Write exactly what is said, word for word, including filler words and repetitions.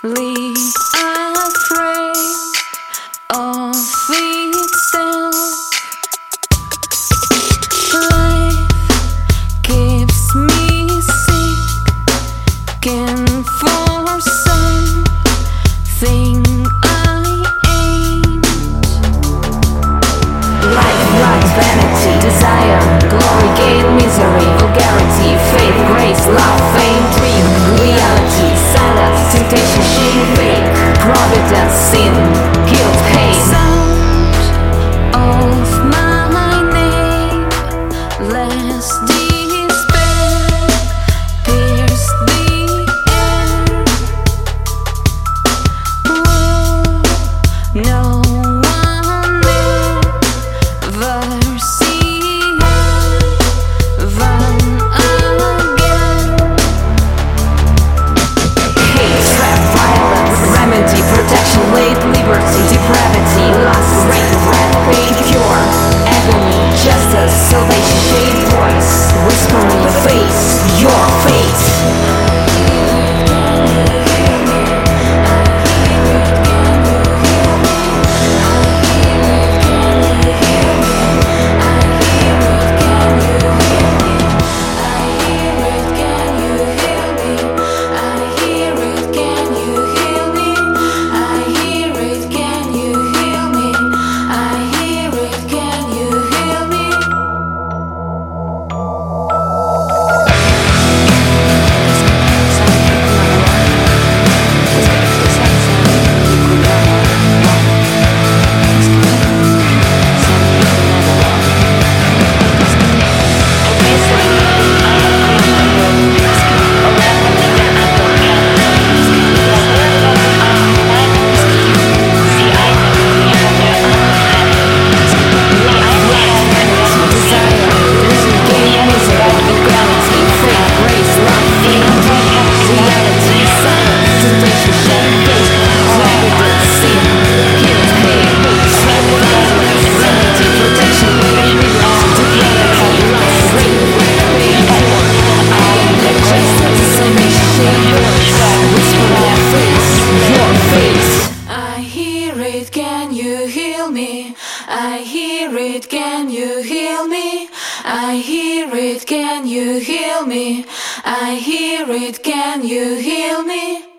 afraid of itself. Life keeps me seeking for something I ain't. Life loves vanity, desire, glory, gain, misery, vulgarity, faith, grace, love, fame, dream, reality, silence, temptation, shame, fake, providence, sin, guilt, pain. Sound of my name, less despair, pierce the air. Whoa, no one ever see heaven again. Hate, trap, violence, remedy, protection, late, liberty, depravity, lust, rape, red, pain, cure, agony, justice, salvation, shade, voice, whisper in your face, your fate. Can you heal me? I hear it, can you heal me? I hear it, can you heal me? I hear it, can you heal me?